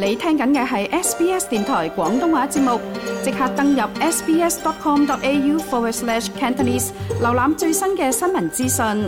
你聽緊嘅係 SBS 電台廣東話節目，即刻登入 sbs.com.au/Cantonese 瀏覽最新嘅新聞資訊。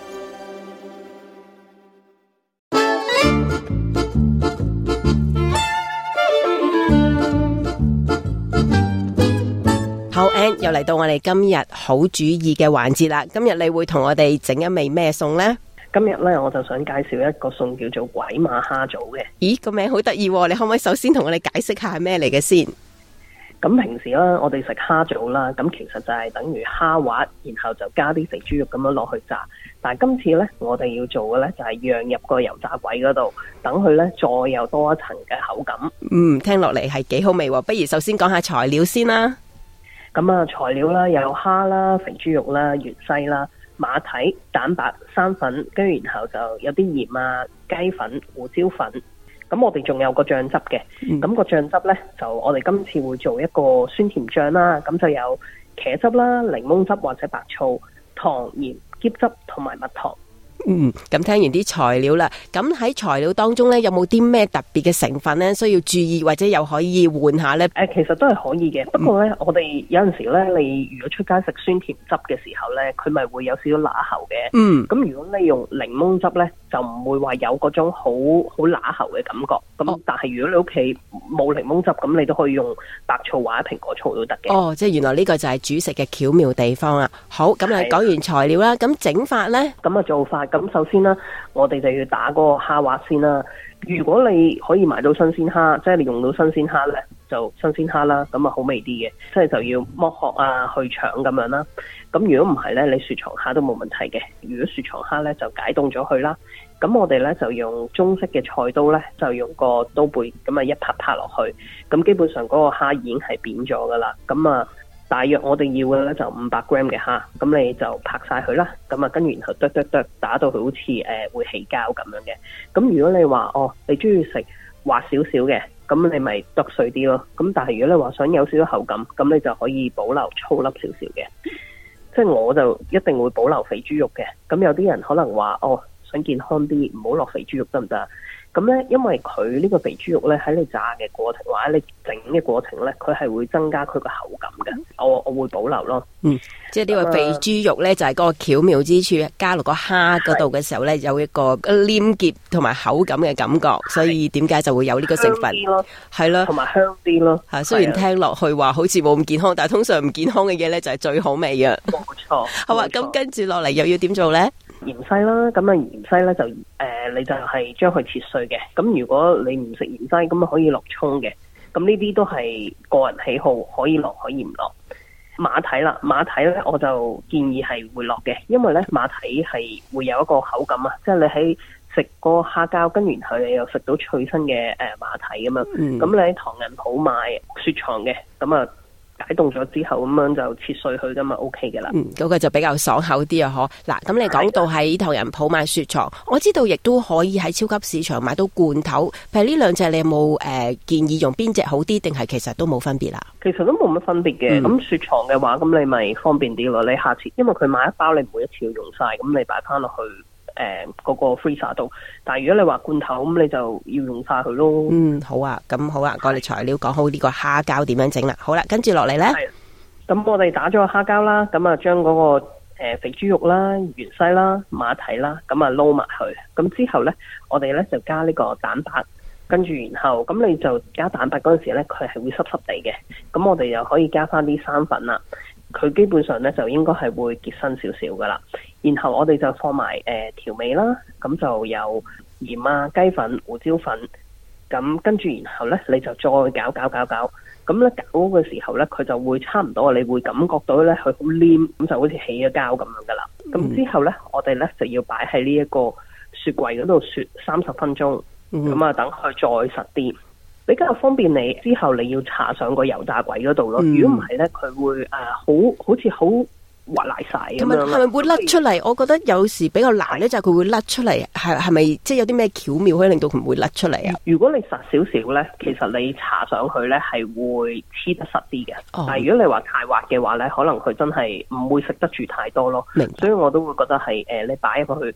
好 Ann 又嚟到我哋今日好主意嘅環節啦。今日你會同我哋整一味咩餸呢？ 今日咧，我就想介紹一個餸叫做鬼馬蝦棗嘅。 咦，個名好得意喎！你可唔可以首先同我哋解釋下係咩嚟嘅先？ 咁平時啦，我哋食蝦棗啦，咁其實就係等於蝦滑，然後就加啲肥豬肉咁樣落去炸。但係今次咧，我哋要做嘅咧就係釀入個油炸鬼嗰度，等佢咧再有多一層嘅口感。 聽落嚟係幾好味喎！不如首先講下材料先啦。 咁啊，材料啦，有蝦啦、肥豬肉啦、芫茜啦、馬蹄、蛋白、生粉，跟住然後就有啲鹽啊、雞粉、胡椒粉。咁我哋仲有個醬汁嘅，咁個醬汁呢，就我哋今次會做一個酸甜醬啦。咁就有茄汁啦、檸檬汁或者白醋、糖、鹽、桔汁同埋蜜糖。 咁聽完啲材料啦，咁喺材料當中呢，有冇啲咩特別嘅成分呢？需要注意或者又可以換下呢？ 其實都係可以嘅，不過呢，我哋有陣時呢，你如果出街食酸甜汁嘅時候呢，佢咪會有少少乸喉嘅。咁如果你用檸檬汁呢，就唔會話有嗰種好乸喉嘅感覺。咁但係如果你屋企冇檸檬汁，咁你都可以用白醋或者蘋果醋都得嘅。 即係原來呢個就係煮食嘅巧妙地方啦。好，咁啊講完材料啦，咁整法呢？ 咁啊做法，咁首先啦，我哋就要打嗰個蝦滑先啦。如果你可以買到新鮮蝦，即係你用到新鮮蝦呢，就新鮮蝦啦，咁啊好味啲嘅。即係就要剝殼啊、去腸咁樣啦。咁如果唔係呢，你雪藏蝦都冇問題嘅。如果雪藏蝦呢，就解凍咗佢啦。咁我哋呢，就用中式嘅菜刀呢，就用個刀背咁啊一拍拍落去。咁基本上嗰個蝦已經係扁咗噶啦。咁啊大約我哋要嘅呢，就500 gram 嘅蝦，咁你就拍晒佢啦。咁啊跟住然後剁打到佢好似會起膠咁樣嘅。咁如果你話你中意食滑少少嘅，咁你咪剁碎啲咯。咁但係如果你話想有少少口感，咁你就可以保留粗粒少少嘅。即係我就一定會保留肥豬肉嘅。咁有啲人可能話想健康啲，唔好落肥豬肉得唔得？咁咧，因為佢呢個肥豬肉咧喺你炸嘅過程或者你整嘅過程咧，佢係會增加佢個口感嘅。我會保留咯。 即係呢個肥豬肉咧，就係嗰個巧妙之處，加落個蝦嗰度嘅時候咧，有一個黏結同埋口感嘅感覺，所以點解就會有呢個成分？係咯， 同埋香啲咯。 雖然聽落去話好似冇咁健康，但係通常唔健康嘅嘢咧就係最好味嘅。 冇錯。 好啊，咁跟住落嚟又要點做咧？ 芫茜啦，咁啊芫茜咧就你就係將佢切碎嘅。咁如果你唔食芫茜，咁啊可以落蔥嘅。咁呢啲都係個人喜好，可以落可以唔落。馬蹄啦，馬蹄咧我就建議係會落嘅，因為咧馬蹄係會有一個口感啊，即係你喺食個蝦膠，跟住佢你又食到脆身嘅馬蹄咁樣。咁你喺唐人鋪買雪藏嘅，咁啊解凍咗之後咁樣就切碎佢咁啊 OK 嘅啦。 嗰個就比較爽口啲啊！嗱，咁你講到喺唐人鋪買雪藏，我知道亦都可以喺超級市場買到罐頭。譬如呢兩隻，你有冇建議用邊隻好啲？定係其實都冇分別啦？ 其實都冇乜分別嘅。咁雪藏嘅話，咁你咪方便啲咯。你下次因為佢買一包，你每一次要用晒，咁你擺翻落去嗰個 freezer 度。但係如果你話罐頭，咁你就要用晒佢咯。 好啊，咁好啊，我哋材料講好呢個蝦膠點樣整啦。好啦，跟住落嚟呢， 咁我哋打咗個蝦膠啦，咁啊將嗰個肥豬肉啦、芫茜啦、馬蹄啦，咁啊撈埋去。咁之後呢，我哋呢就加呢個蛋白，跟住然後咁你就加蛋白嗰陣時呢，佢係會濕濕地嘅。咁我哋又可以加翻啲生粉啦。佢基本上呢，就應該係會結身少少噶啦。然後我哋就放埋調味啦，咁就有鹽啊、雞粉、胡椒粉，咁跟住然後呢，你就再攪，咁咧攪嘅時候呢，佢就會差唔多，你會感覺到呢，佢好黏，咁就好似起咗膠咁樣噶啦。咁之後呢，我哋呢就要擺喺呢一個雪櫃嗰度雪30分鐘，咁啊等佢再實啲，比較方便你。之後你要搽上個油炸鬼嗰度咯。如果唔係呢，佢會好似好滑賴晒咁樣。 係咪會甩出嚟？我覺得有時比較難咧，就係佢會甩出嚟。係咪即係有啲咩巧妙可以令到佢唔會甩出嚟啊？ 如果你實少少咧，其實你搽上去咧係會黐得實啲嘅。但係如果你話太滑嘅話咧，可能佢真係唔會食得住太多咯。 明白。 所以我都會覺得係你擺入去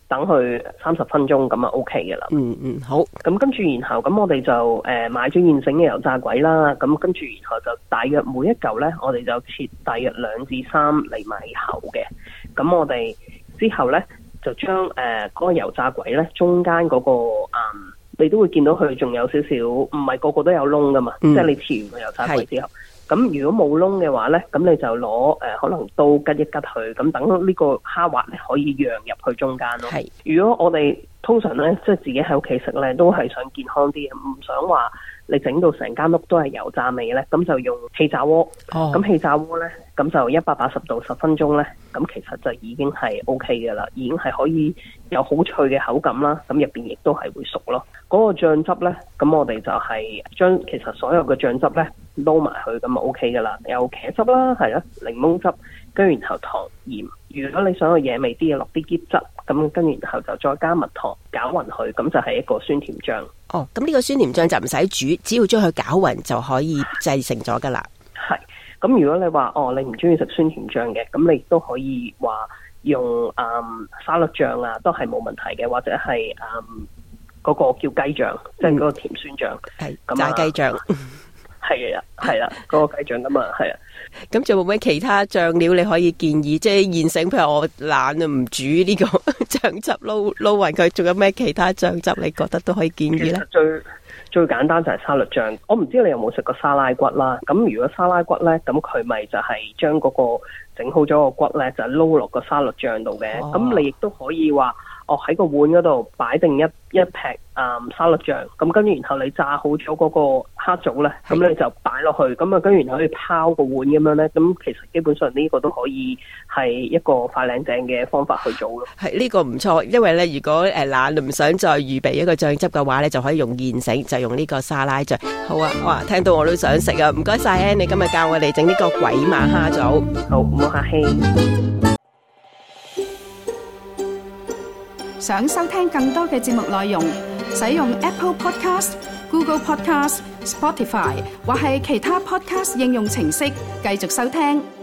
等佢30分鐘咁啊 OK 嘅啦。 好。 咁跟住然後咁我哋就買咗現成嘅油炸鬼啦。咁跟住然後就大約每一嚿咧，我哋就切大約2至3厘米厚嘅。咁我哋之後咧就將嗰個油炸鬼咧中間嗰個你都會見到佢仲有少少，唔係個個都有窿噶嘛。即係你切完個油炸鬼之後。咁如果冇窿嘅話咧，咁你就攞可能刀拮一拮佢，咁等呢個蝦滑咧可以釀入去中間咯。如果我哋通常咧，即係自己喺屋企食咧，都係想健康啲，唔想話你整到成間屋都係油炸味咧，咁就用氣炸鍋。咁氣炸鍋咧，咁就180度10分鐘咧，咁其實就已經係 OK 嘅啦，已經係可以有好脆嘅口感啦，咁入邊亦都係會熟咯。嗰個醬汁咧，咁我哋就係將其實所有嘅醬汁咧撈埋去，咁就 OK 噶啦。有茄汁啦，係啦，檸檬汁，跟住然後糖鹽。如果你想去野味啲嘅，落啲椰汁，咁跟住然後就再加蜜糖攪勻佢，咁就係一個酸甜醬。 咁呢個酸甜醬就唔使煮，只要將佢攪勻就可以製成咗噶啦。 係。咁如果你話你唔中意食酸甜醬嘅，咁你亦都可以話用沙律醬啊，都係冇問題嘅，或者係嗰個叫雞醬，即係嗰個甜酸醬，係炸雞醬。 係啦，嗰個雞醬咁啊，係啊。 咁仲有冇咩其他醬料你可以建議？即係現成，譬如我懶啊，唔煮呢個醬汁撈勻佢，仲有咩其他醬汁你覺得都可以建議咧？ 最簡單就係沙律醬。我唔知你有冇食過沙拉骨啦。咁如果沙拉骨咧，咁佢咪就係將嗰個整好咗個骨咧，就撈落個沙律醬度嘅。咁你亦都可以話，喺個碗嗰度擺定一劈沙律醬，咁跟住然後你炸好咗嗰個蝦棗咧，咁你就擺落去，咁啊跟住然後可以拋個碗咁樣咧，咁其實基本上呢個都可以係一個快靚正嘅方法去做咯。 係呢個唔錯，因為咧如果懶唔想再預備一個醬汁嘅話咧，就可以用現成，就用呢個沙拉醬。好啊，哇，聽到我都想食啊！唔該晒Ann，你今日教我哋整呢個鬼馬蝦棗。 好，唔好客氣。 想收聽更多嘅節目內容，使用 Apple Podcast、Google Podcast、Spotify 或係其他 Podcast 應用程式繼續收聽。